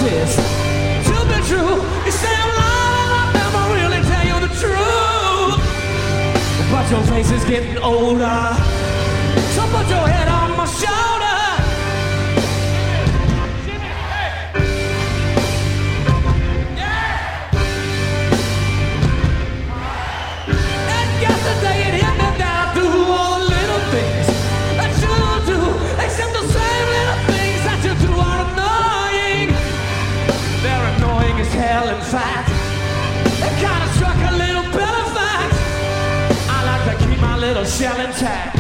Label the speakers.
Speaker 1: this to be true. You say I'm lying, I never really tell you the truth. But your face is getting older, so put your head on my shoulder. And yesterday it hit me that I do all the little things that you do, except the same little things that you do are annoying. They're annoying as hell, in fact. It kinda struck a little bit of fact. I like to keep my little shell intact.